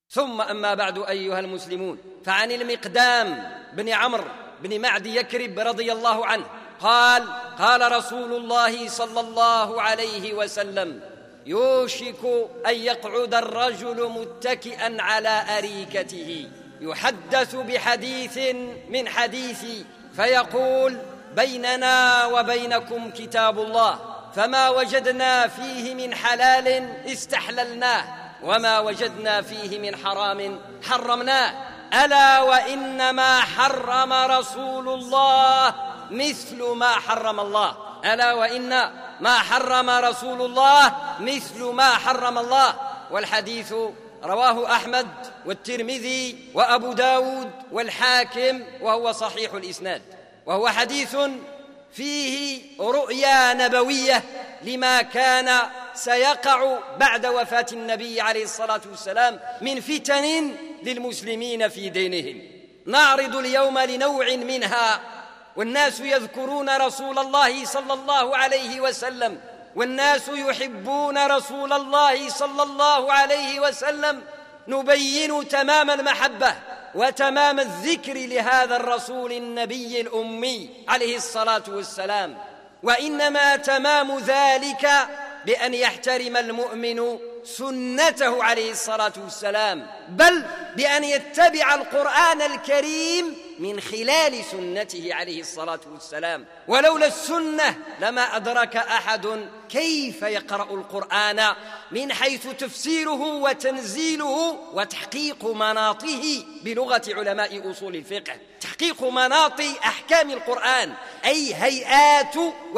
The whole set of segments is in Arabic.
ثم أما بعد أيها المسلمون، فعن المقدام بن عمرو بن معدي يكرب رضي الله عنه قال رسول الله صلى الله عليه وسلم: يوشك أن يقعد الرجل متكئا على أريكته يحدث بحديث من حديثي فيقول: بيننا وبينكم كتاب الله، فما وجدنا فيه من حلال استحللناه، وما وجدنا فيه من حرام حرمناه. ألا وإنما حرم رسول الله مثل ما حرم الله، ألا وإن ما حرم رسول الله مثل ما حرم الله. والحديث رواه أحمد والترمذي وأبو داود والحاكم، وهو صحيح الإسناد، وهو حديث فيه رؤيا نبوية لما كان سيقع بعد وفاة النبي عليه الصلاة والسلام من فتن للمسلمين في دينهم. نعرض اليوم لنوع منها، والناس يذكرون رسول الله صلى الله عليه وسلم، والناس يحبون رسول الله صلى الله عليه وسلم. نبين تمام المحبة وتمام الذكر لهذا الرسول النبي الأمي عليه الصلاة والسلام، وإنما تمام ذلك بأن يحترم المؤمن سنته عليه الصلاة والسلام، بل بأن يتبع القرآن الكريم من خلال سنته عليه الصلاة والسلام. ولولا السنة لما أدرك أحد كيف يقرأ القرآن من حيث تفسيره وتنزيله وتحقيق مناطه بلغة علماء أصول الفقه، تحقيق مناط أحكام القرآن، أي هيئات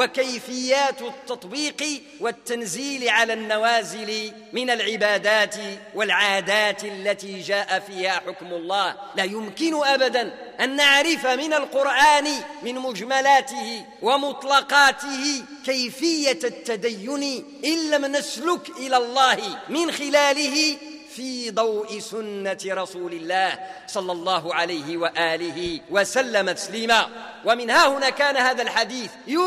وكيفيات التطبيق والتنزيل على النوازل من العبادات والعادات التي جاء فيها حكم الله. لا يمكن أبدا أن نعرف من القرآن من مجملاته ومطلقاته كيفية التدين إن لم نسلك إلى الله من خلاله في ضوء سنة رسول الله صلى الله عليه وآله وسلم تسليما. ومن ها هنا كان هذا الحديث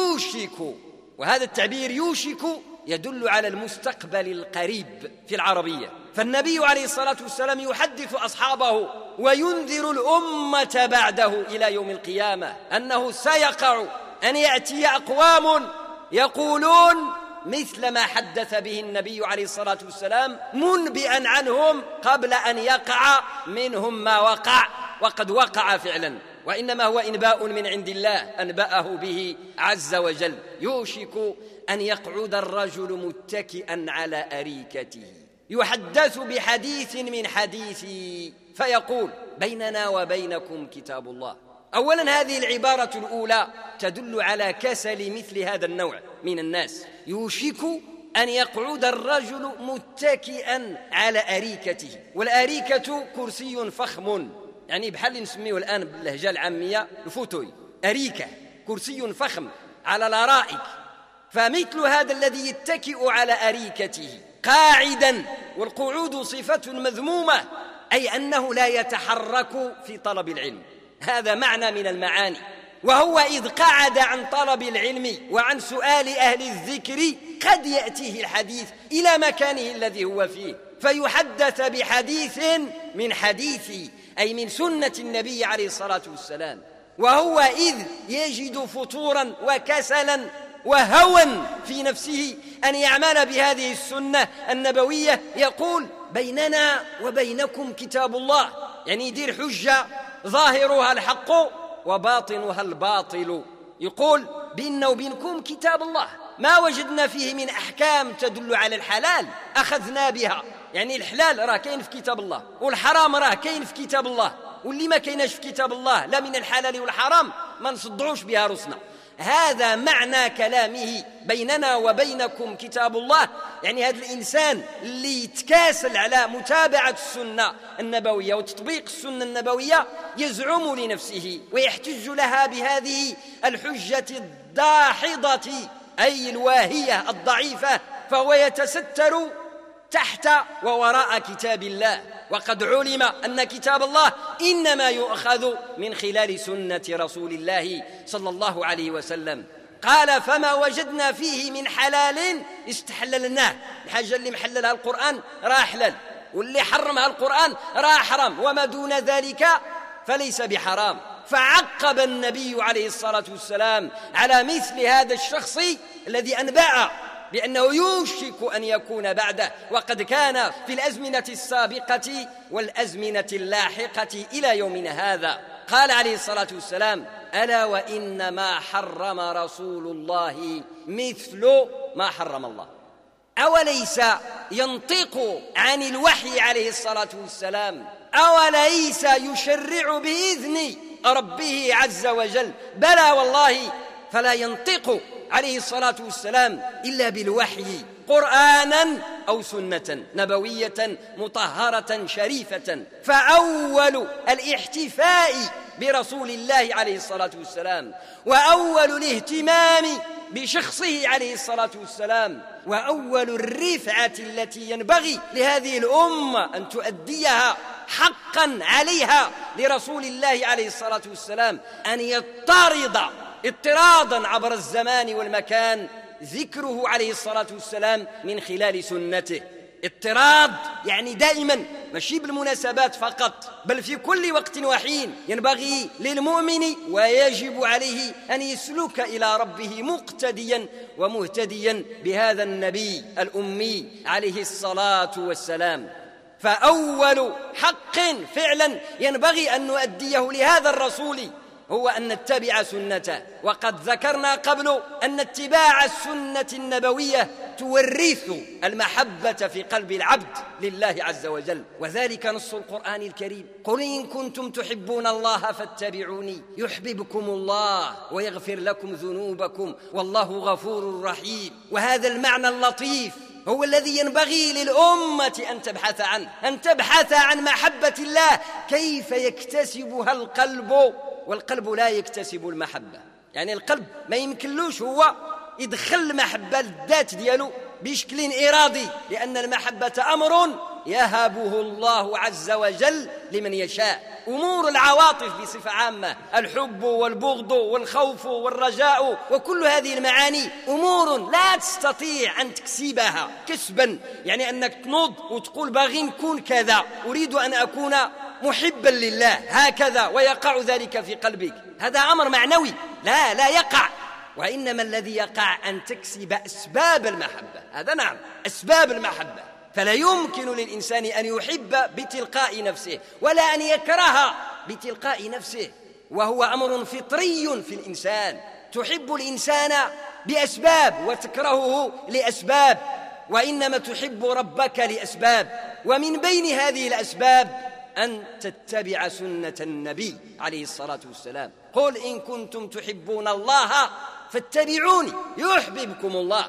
يوشك، وهذا التعبير يوشك يدل على المستقبل القريب في العربية، فالنبي عليه الصلاة والسلام يحدث أصحابه وينذر الأمة بعده إلى يوم القيامة أنه سيقع أن يأتي أقوام يقولون مثل ما حدث به النبي عليه الصلاة والسلام منبئا عنهم قبل أن يقع منهم ما وقع، وقد وقع فعلا، وإنما هو إنباء من عند الله أنبأه به عز وجل. يوشك أن يقعد الرجل متكئا على أريكته يحدث بحديث من حديثي فيقول: بيننا وبينكم كتاب الله. أولا هذه العبارة الأولى تدل على كسل مثل هذا النوع من الناس. يوشك أن يقعد الرجل متكئا على أريكته، والأريكة كرسي فخم، يعني بحال نسميه الآن باللهجة العامية الفوتوي، أريكة كرسي فخم على الأرائك. فمثل هذا الذي يتكئ على أريكته قاعدا، والقعود صفة مذمومة، أي أنه لا يتحرك في طلب العلم، هذا معنى من المعاني. وهو إذ قعد عن طلب العلم وعن سؤال أهل الذكر قد يأتيه الحديث إلى مكانه الذي هو فيه فيحدث بحديث من حديثي، أي من سنة النبي عليه الصلاة والسلام. وهو إذ يجد فتورا وكسلا وهوى في نفسه أن يعمل بهذه السنة النبوية يقول: بيننا وبينكم كتاب الله، يعني يدير حجة ظاهرها الحق وباطنها الباطل، يقول: بيننا وبينكم كتاب الله، ما وجدنا فيه من أحكام تدل على الحلال أخذنا بها، يعني الحلال راه كاين في كتاب الله، والحرام راه كاين في كتاب الله، واللي ما كايناش في كتاب الله لا من الحلال والحرام ما نصدعوش بها رسنا. هذا معنى كلامه بيننا وبينكم كتاب الله، يعني هذا الإنسان اللي يتكاسل على متابعة السنة النبوية وتطبيق السنة النبوية يزعم لنفسه ويحتج لها بهذه الحجة الداحضة، أي الواهية الضعيفة، فهو يتستر تحت ووراء كتاب الله، وقد علم أن كتاب الله إنما يؤخذ من خلال سنة رسول الله صلى الله عليه وسلم. قال: فما وجدنا فيه من حلال استحللناه، الحاجة اللي محللها القرآن راه حلال، واللي حرمها القرآن راه حرام، وما دون ذلك فليس بحرام. فعقب النبي عليه الصلاة والسلام على مثل هذا الشخص الذي أنبأ بأنه يوشك أن يكون بعده، وقد كان في الأزمنة السابقة والأزمنة اللاحقة إلى يومنا هذا. قال عليه الصلاة والسلام: ألا وإن ما حرم رسول الله مثل ما حرم الله. أوليس ينطق عن الوحي عليه الصلاة والسلام؟ أوليس يشرع بإذن ربه عز وجل؟ بلى والله، فلا ينطق عليه الصلاة والسلام إلا بالوحي، قرآنا أو سنة نبوية مطهرة شريفة. فأول الاحتفاء برسول الله عليه الصلاة والسلام، وأول الاهتمام بشخصه عليه الصلاة والسلام، وأول الرفعة التي ينبغي لهذه الأمة أن تؤديها حقا عليها لرسول الله عليه الصلاة والسلام أن يضطرد اضطرادا عبر الزمان والمكان ذكره عليه الصلاة والسلام من خلال سنته. اضطراد يعني دائما، ماشي بالمناسبات فقط، بل في كل وقت وحين ينبغي للمؤمن ويجب عليه أن يسلك إلى ربه مقتديا ومهتديا بهذا النبي الأمي عليه الصلاة والسلام. فأول حق فعلا ينبغي أن نؤديه لهذا الرسول هو أن نتبع سنته. وقد ذكرنا قبل أن اتباع السنة النبوية تورث المحبة في قلب العبد لله عز وجل، وذلك نص القرآن الكريم: قل إن كنتم تحبون الله فاتبعوني يحببكم الله ويغفر لكم ذنوبكم والله غفور رحيم. وهذا المعنى اللطيف هو الذي ينبغي للأمة أن تبحث عنه، أن تبحث عن محبة الله، كيف يكتسبها القلب، والقلب لا يكتسب المحبة. يعني القلب ما يمكنلوش هو يدخل المحبة للذات ديالو بشكل إرادي، لأن المحبة أمر يهبه الله عز وجل لمن يشاء. أمور العواطف بصفة عامة، الحب والبغض والخوف والرجاء وكل هذه المعاني أمور لا تستطيع أن تكسبها كسبا، يعني أنك تنوض وتقول باغي نكون كذا، أريد أن أكون محبا لله هكذا، ويقع ذلك في قلبك. هذا أمر معنوي لا يقع، وإنما الذي يقع أن تكسب أسباب المحبة. هذا نعم، أسباب المحبة. فلا يمكن للإنسان أن يحب بتلقاء نفسه ولا أن يكره بتلقاء نفسه، وهو أمر فطري في الإنسان. تحب الإنسان بأسباب وتكرهه لأسباب، وإنما تحب ربك لأسباب، ومن بين هذه الأسباب أن تتبع سنة النبي عليه الصلاة والسلام. قل إن كنتم تحبون الله فاتبعوني يحببكم الله.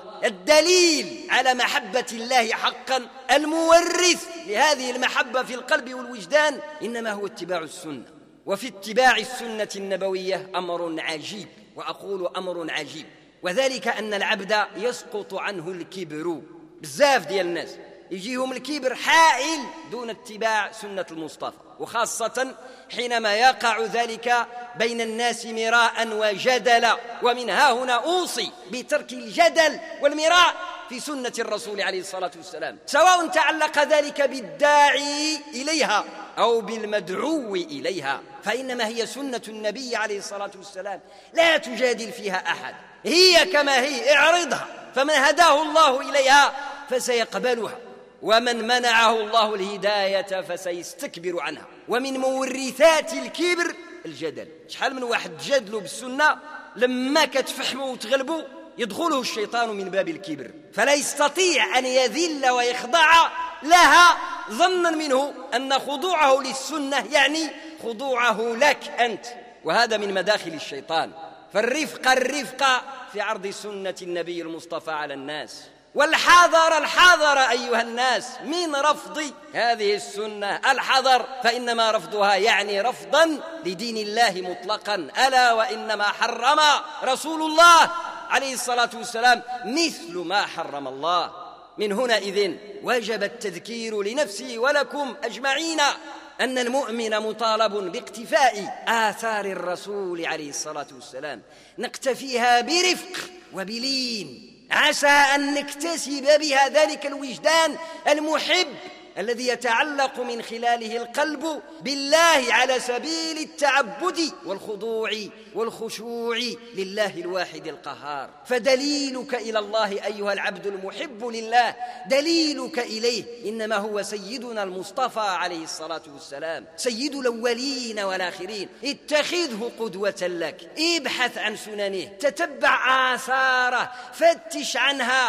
الدليل على محبة الله حقا المورث لهذه المحبة في القلب والوجدان إنما هو اتباع السنة. وفي اتباع السنة النبوية أمر عجيب، وأقول أمر عجيب، وذلك أن العبد يسقط عنه الكبر. بزاف ديال الناس يجيهم الكبر حائل دون اتباع سنة المصطفى، وخاصة حينما يقع ذلك بين الناس مراء وجدلا. ومن ها هنا أوصي بترك الجدل والمراء في سنة الرسول عليه الصلاة والسلام، سواء تعلق ذلك بالداعي إليها أو بالمدعو إليها، فإنما هي سنة النبي عليه الصلاة والسلام لا تجادل فيها أحد، هي كما هي، اعرضها، فمن هداه الله إليها فسيقبلها، ومن منعه الله الهداية فسيستكبر عنها. ومن مورثات الكبر الجدل. شحال من واحد جادلوا بالسنة لما كتفحموا وتغلبوا يدخله الشيطان من باب الكبر، فلا يستطيع أن يذل ويخضع لها ظنا منه أن خضوعه للسنة يعني خضوعه لك أنت، وهذا من مداخل الشيطان. فالرفق في عرض سنة النبي المصطفى على الناس، والحذر أيها الناس من رفض هذه السنة. الحذر، فإنما رفضها يعني رفضا لدين الله مطلقا. ألا وإنما حرم رسول الله عليه الصلاة والسلام مثل ما حرم الله. من هنا إذن وجب التذكير لنفسي ولكم أجمعين أن المؤمن مطالب باقتفاء آثار الرسول عليه الصلاة والسلام، نقتفيها برفق وبلين، عسى أن نكتسب بها ذلك الوجدان المحب الذي يتعلق من خلاله القلب بالله على سبيل التعبد والخضوع والخشوع لله الواحد القهار. فدليلك إلى الله أيها العبد المحب لله، دليلك إليه إنما هو سيدنا المصطفى عليه الصلاة والسلام، سيد الأولين والآخرين. اتخذه قدوة لك، ابحث عن سننه، تتبع آثاره، فتش عنها،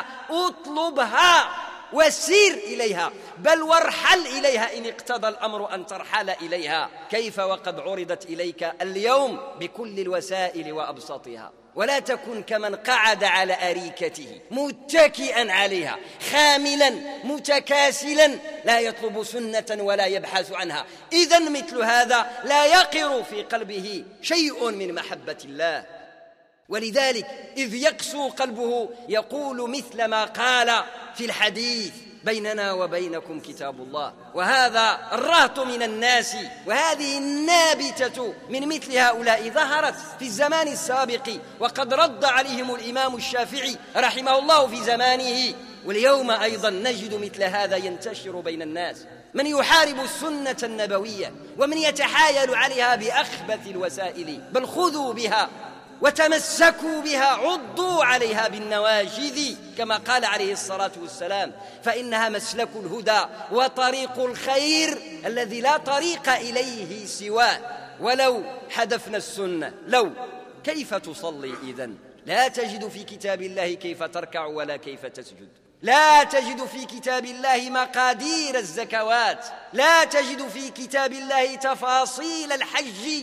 اطلبها وسير إليها، بل وارحل إليها إن اقتضى الأمر أن ترحل إليها. كيف وقد عرضت إليك اليوم بكل الوسائل وأبسطها. ولا تكن كمن قعد على أريكته متكئا عليها خاملا متكاسلا لا يطلب سنة ولا يبحث عنها. إذن مثل هذا لا يقر في قلبه شيء من محبة الله، ولذلك إذ يقسو قلبه يقول مثل ما قال في الحديث: بيننا وبينكم كتاب الله. وهذا الرهط من الناس، وهذه النابتة من مثل هؤلاء ظهرت في الزمان السابق، وقد رد عليهم الإمام الشافعي رحمه الله في زمانه. واليوم أيضا نجد مثل هذا ينتشر بين الناس، من يحارب السنة النبوية ومن يتحايل عليها بأخبث الوسائل. بل خذوا بها وتمسكوا بها، عضوا عليها بالنواجذ كما قال عليه الصلاة والسلام، فإنها مسلك الهدى وطريق الخير الذي لا طريق إليه سواه. ولو حذفنا السنة، لو كيف تصلي إذن؟ لا تجد في كتاب الله كيف تركع ولا كيف تسجد، لا تجد في كتاب الله مقادير الزكوات، لا تجد في كتاب الله تفاصيل الحج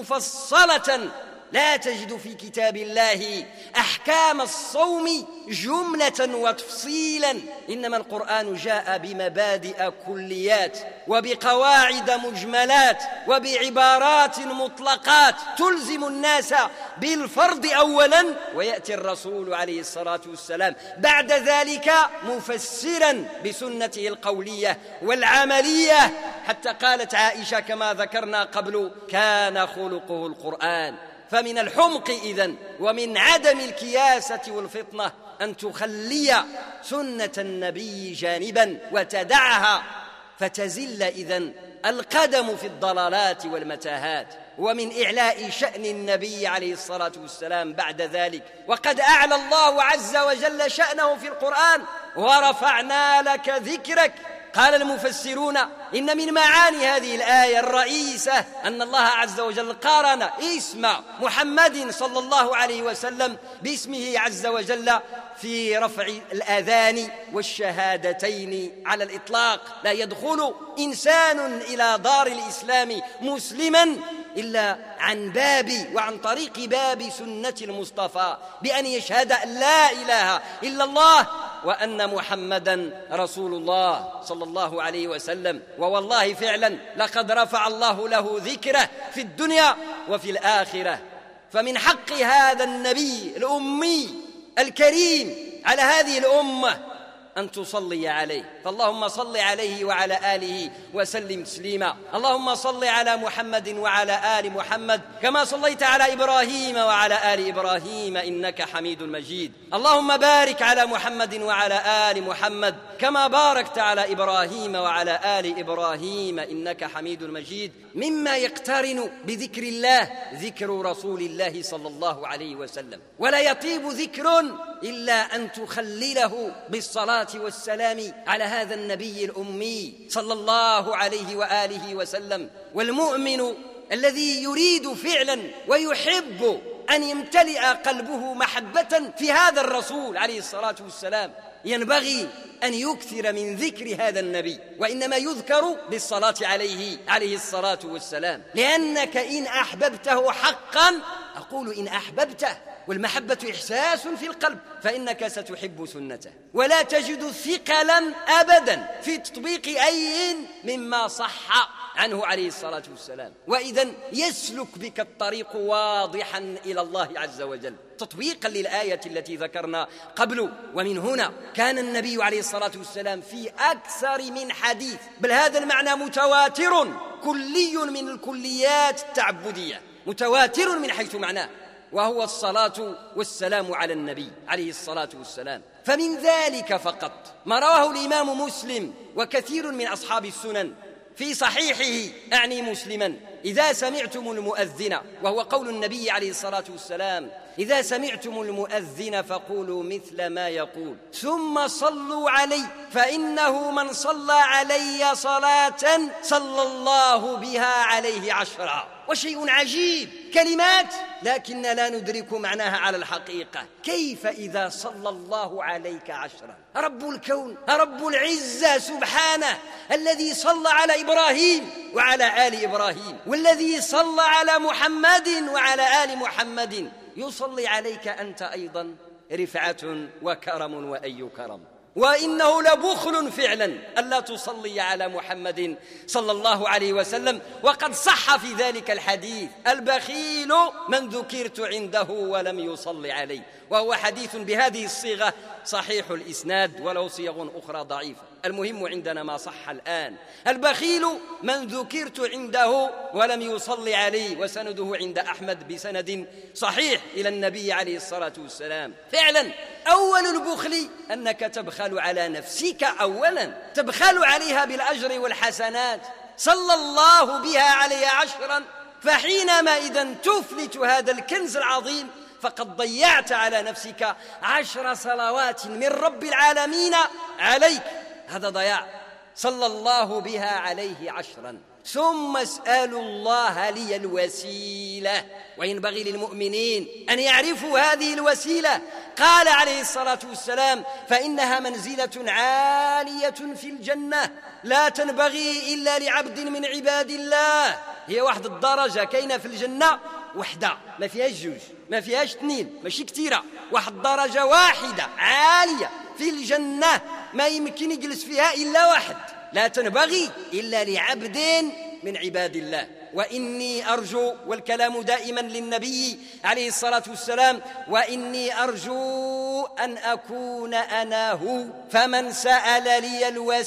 مفصلة، لا تجد في كتاب الله أحكام الصوم جملة وتفصيلا. إنما القرآن جاء بمبادئ كليات وبقواعد مجملات وبعبارات مطلقات تلزم الناس بالفرض أولا، ويأتي الرسول عليه الصلاة والسلام بعد ذلك مفسرا بسنته القولية والعملية، حتى قالت عائشة كما ذكرنا قبل: كان خلقه القرآن. فمن الحمق إذن ومن عدم الكياسة والفطنة أن تخلي سنة النبي جانبا وتدعها، فتزل إذن القدم في الضلالات والمتاهات. ومن إعلاء شأن النبي عليه الصلاة والسلام بعد ذلك، وقد أعلى الله عز وجل شأنه في القرآن: ورفعنا لك ذكرك. قال المفسرون إن من معاني هذه الآية الرئيسة أن الله عز وجل قارن اسم محمد صلى الله عليه وسلم باسمه عز وجل في رفع الأذان والشهادتين على الإطلاق. لا يدخل إنسان إلى دار الإسلام مسلما إلا عن باب وعن طريق باب سنة المصطفى، بأن يشهد أن لا إله إلا الله وأن محمدا رسول الله صلى الله عليه وسلم. ووالله فعلا لقد رفع الله له ذكره في الدنيا وفي الآخرة. فمن حق هذا النبي الأمي الكريم على هذه الأمة أن تصلي عليه، فاللهم صل عليه وعلى آله وسلم تسليما. اللهم صل على محمد وعلى آل محمد كما صليت على إبراهيم وعلى آل إبراهيم إنك حميد مجيد. اللهم بارك على محمد وعلى آل محمد كما باركت على إبراهيم وعلى آل إبراهيم إنك حميد مجيد. مما يقترن بذكر الله ذكر رسول الله صلى الله عليه وسلم، ولا يطيب ذكر إلا أن تخلله بالصلاة والسلام على هذا النبي الأمي صلى الله عليه وآله وسلم. والمؤمن الذي يريد فعلا ويحب أن يمتلئ قلبه محبة في هذا الرسول عليه الصلاة والسلام ينبغي أن يكثر من ذكر هذا النبي، وإنما يذكر بالصلاة عليه الصلاة والسلام. لأنك إن أحببته حقا، أقول إن أحببته، والمحبة إحساس في القلب، فإنك ستحب سنته، ولا تجد ثقلا أبدا في تطبيق أي مما صح عنه عليه الصلاة والسلام. وإذن يسلك بك الطريق واضحا إلى الله عز وجل تطبيقا للآية التي ذكرنا قبل. ومن هنا كان النبي عليه الصلاة والسلام في أكثر من حديث، بل هذا المعنى متواتر كلي من الكليات التعبدية، متواتر من حيث معناه، وهو الصلاة والسلام على النبي عليه الصلاة والسلام. فمن ذلك فقط ما رواه الإمام مسلم وكثير من أصحاب السنن في صحيحه، أعني مسلما: إذا سمعتم المؤذن، وهو قول النبي عليه الصلاة والسلام: إذا سمعتم المؤذن فقولوا مثل ما يقول ثم صلوا علي، فإنه من صلى علي صلاة صلى الله بها عليه 10. وشيء عجيب، كلمات لكن لا ندرك معناها على الحقيقة. كيف إذا صلى الله عليك 10؟ رب الكون، رب العزة سبحانه، الذي صلى على إبراهيم وعلى آل إبراهيم، والذي صلى على محمد وعلى آل محمد، يصلي عليك أنت أيضا رفعة وكرم وأي كرم. وإنه لبخل فعلا ألا تصلي على محمد صلى الله عليه وسلم. وقد صح في ذلك الحديث: البخيل من ذكرت عنده ولم يصلي عليه، وهو حديث بهذه الصيغة صحيح الإسناد وله صيغ أخرى ضعيفة. المهم عندنا ما صح الآن: البخيل من ذكرت عنده ولم يصلي عليه، وسنده عند أحمد بسند صحيح إلى النبي عليه الصلاة والسلام. فعلا أول البخل أنك تبخل على نفسك، أولا تبخل عليها بالأجر والحسنات، صلى الله بها عليه 10، فحينما إذن تفلت هذا الكنز العظيم فقد ضيعت على نفسك 10 صلوات من رب العالمين عليك. هذا ضياع. صلى الله بها عليه 10. ثم اسألوا الله لي الوسيلة، وينبغي للمؤمنين أن يعرفوا هذه الوسيلة. قال عليه الصلاة والسلام: فإنها منزلة عالية في الجنة لا تنبغي إلا لعبد من عباد الله. هي واحد الدرجة كاينة في الجنة وحدة، ما فيهاش جوج، ما فيهاش اثنين، ماشي كثيرة، واحد درجة واحدة عالية في الجنة ما يمكن يجلس فيها إلا واحد، لا تنبغي إلا لعبد من عباد الله. وإني أرجو، والكلام دائما للنبي عليه الصلاة والسلام: وإني أرجو أن أكون أنا هو، فمن سأل لي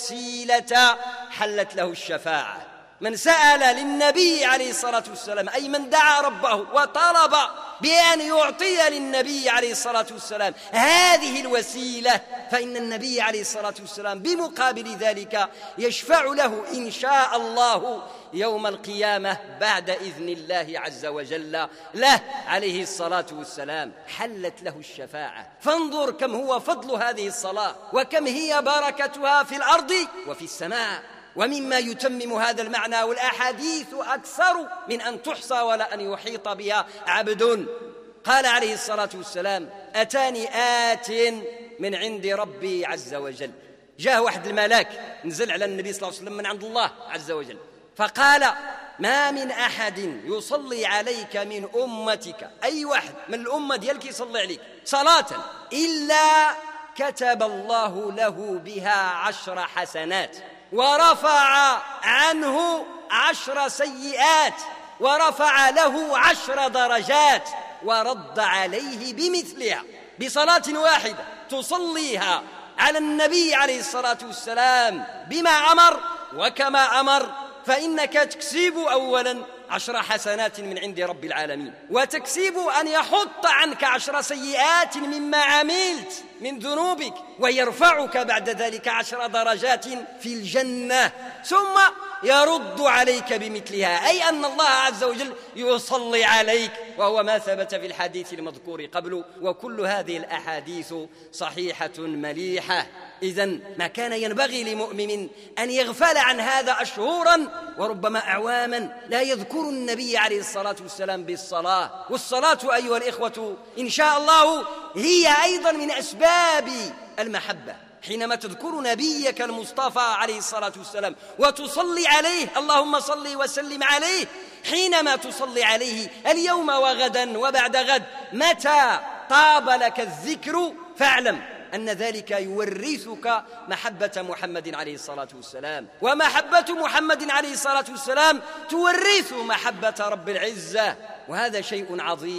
الوسيلة حلت له الشفاعة. من سأل للنبي عليه الصلاة والسلام، أي من دعا ربه وطلب بأن يعطي للنبي عليه الصلاة والسلام هذه الوسيلة، فإن النبي عليه الصلاة والسلام بمقابل ذلك يشفع له إن شاء الله يوم القيامة بعد إذن الله عز وجل له عليه الصلاة والسلام. حلت له الشفاعة. فانظر كم هو فضل هذه الصلاة، وكم هي بركتها في الأرض وفي السماء. ومما يتمم هذا المعنى، والأحاديث أكثر من أن تحصى ولا أن يحيط بها عبد، قال عليه الصلاة والسلام: أتاني آت من عند ربي عز وجل. جاء واحد الملاك نزل على النبي صلى الله عليه وسلم من عند الله عز وجل، فقال: ما من أحد يصلي عليك من أمتك، أي واحد من الأمة ديالك يصلي عليك صلاة، إلا كتب الله له بها 10 حسنات، ورفع عنه 10 سيئات، ورفع له 10 درجات، ورد عليه بمثلها. بصلاة واحدة تصليها على النبي عليه الصلاة والسلام بما أمر وكما أمر، فإنك تكسب أولا 10 حسنات من عند رب العالمين، وتكسب أن يحط عنك 10 سيئات مما عملت من ذنوبك، ويرفعك بعد ذلك 10 درجات في الجنة، ثم يرد عليك بمثلها، أي أن الله عز وجل يصلي عليك، وهو ما ثبت في الحديث المذكور قبل. وكل هذه الأحاديث صحيحة مليحة. إذن ما كان ينبغي لمؤمن أن يغفل عن هذا أشهورا وربما أعواما لا يذكر النبي عليه الصلاة والسلام بالصلاة. والصلاة أيها الإخوة إن شاء الله هي أيضا من أسباب المحبة. حينما تذكر نبيك المصطفى عليه الصلاة والسلام وتصلي عليه، اللهم صل وسلم عليه، حينما تصلي عليه اليوم وغدا وبعد غد، متى طاب لك الذكر فاعلم أن ذلك يورثك محبة محمد عليه الصلاة والسلام، ومحبة محمد عليه الصلاة والسلام تورث محبة رب العزة، وهذا شيء عظيم.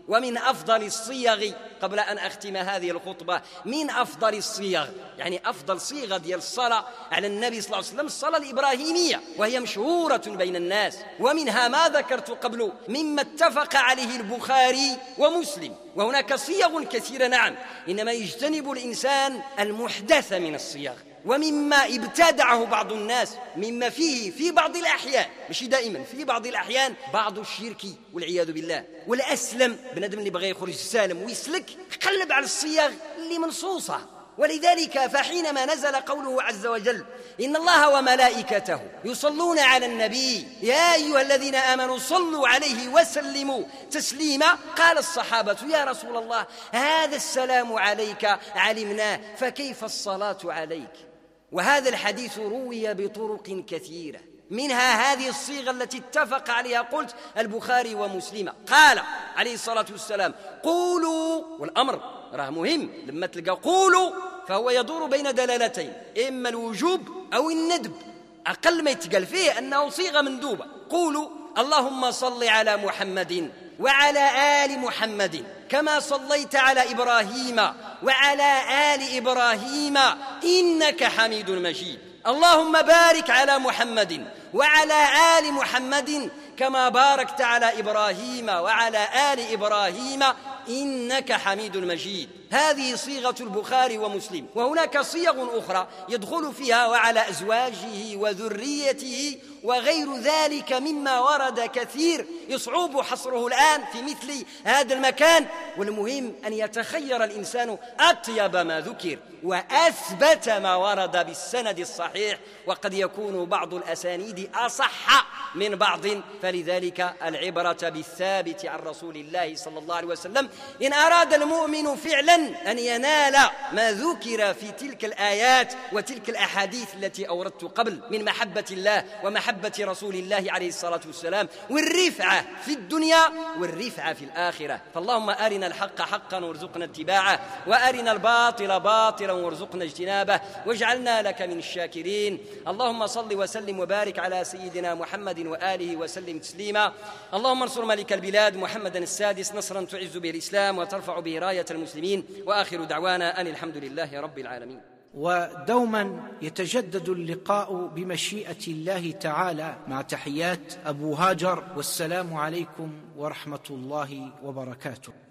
ومن أفضل الصيغ، قبل أن أختم هذه الخطبة، من أفضل الصيغ يعني أفضل صيغة ديال الصلاة على النبي صلى الله عليه وسلم الصلاة الإبراهيمية، وهي مشهورة بين الناس، ومنها ما ذكرت قبل مما اتفق عليه البخاري ومسلم. وهناك صيغ كثيرة نعم، إنما يجتنب الإنسان المحدث من الصيغ، ومما ابتدعه بعض الناس، مما فيه في بعض الأحيان، مش دائما، في بعض الأحيان بعض الشرك والعياذ بالله. والأسلم بنادم اللي بغى يخرج سالم ويسلك قلب على الصيغ اللي منصوصة. ولذلك فحينما نزل قوله عز وجل إن الله وملائكته يصلون على النبي يا أيها الذين آمنوا صلوا عليه وسلموا تسليما، قال الصحابة يا رسول الله هذا السلام عليك علمناه فكيف الصلاة عليك؟ وهذا الحديث روي بطرق كثيرة، منها هذه الصيغة التي اتفق عليها قلت البخاري ومسلم. قال عليه الصلاة والسلام قولوا، والأمر راه مهم، لما تلقى قولوا فهو يدور بين دلالتين، إما الوجوب أو الندب، أقل ما يتقال فيه أنه صيغة مندوبة. قولوا اللهم صل على محمد وعلى آل محمد كما صليت على إبراهيم وعلى آل إبراهيم إنك حميد مجيد. اللهم بارك على محمد وعلى آل محمد كما باركت على إبراهيم وعلى آل إبراهيم إنك حميد مجيد. هذه صيغة البخاري ومسلم. وهناك صيغ أخرى يدخل فيها وعلى أزواجه وذريته وغير ذلك مما ورد كثير يصعب حصره الآن في مثل هذا المكان. والمهم أن يتخير الإنسان أطيب ما ذكر وأثبت ما ورد بالسند الصحيح، وقد يكون بعض الأسانيد أصح من بعض، فلذلك العبرة بالثابت عن رسول الله صلى الله عليه وسلم. إن أراد المؤمن فعلا أن ينال ما ذكر في تلك الآيات وتلك الأحاديث التي أوردت قبل من محبة الله ومحبة رسول الله عليه الصلاة والسلام، والرفعة في الدنيا والرفعة في الآخرة. فاللهم أرنا الحق حقا وارزقنا اتباعه، وأرنا الباطل باطلا وارزقنا اجتنابه، واجعلنا لك من الشاكرين. اللهم صل وسلم وبارك على سيدنا محمد وآله وسلم تسليما. اللهم انصر ملك البلاد محمدا السادس نصرا تعز به الإسلام وترفع به راية المسلمين، وآخر دعوانا أن الحمد لله رب العالمين. ودوما يتجدد اللقاء بمشيئة الله تعالى، مع تحيات أبو هاجر، والسلام عليكم ورحمة الله وبركاته.